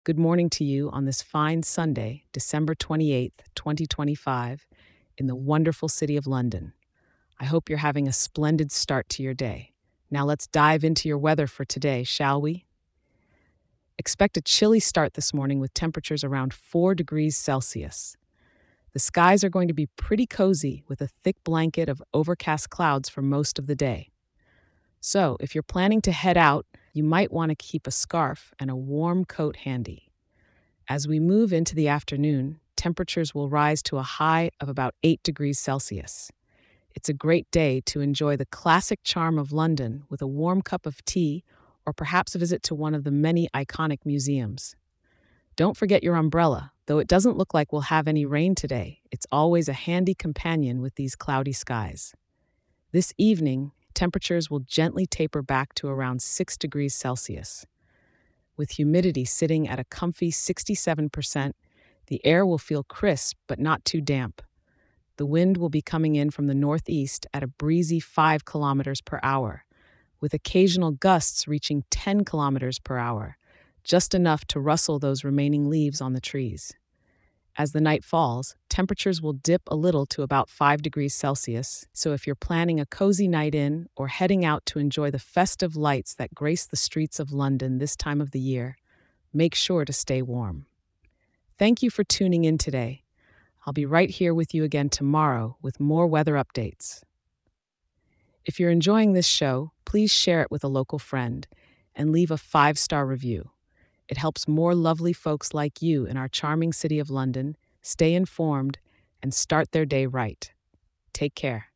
Good morning to you on this fine Sunday, December 28th, 2025, in the wonderful city of London. I hope you're having a splendid start to your day. Now let's dive into your weather for today, shall we? Expect a chilly start this morning with temperatures around 4 degrees Celsius. The skies are going to be pretty cozy with a thick blanket of overcast clouds for most of the day. So, if you're planning to head out, you might want to keep a scarf and a warm coat handy. As we move into the afternoon, temperatures will rise to a high of about 8 degrees Celsius. It's a great day to enjoy the classic charm of London with a warm cup of tea or perhaps a visit to one of the many iconic museums. Don't forget your umbrella. Though it doesn't look like we'll have any rain today, it's always a handy companion with these cloudy skies. This evening, temperatures will gently taper back to around 6 degrees Celsius. With humidity sitting at a comfy 67%, the air will feel crisp but not too damp. The wind will be coming in from the northeast at a breezy 5 kilometers per hour, with occasional gusts reaching 10 kilometers per hour, just enough to rustle those remaining leaves on the trees. As the night falls, temperatures will dip a little to about 5 degrees Celsius, so if you're planning a cozy night in or heading out to enjoy the festive lights that grace the streets of London this time of the year, make sure to stay warm. Thank you for tuning in today. I'll be right here with you again tomorrow with more weather updates. If you're enjoying this show, please share it with a local friend and leave a 5-star review. It helps more lovely folks like you in our charming city of London stay informed and start their day right. Take care.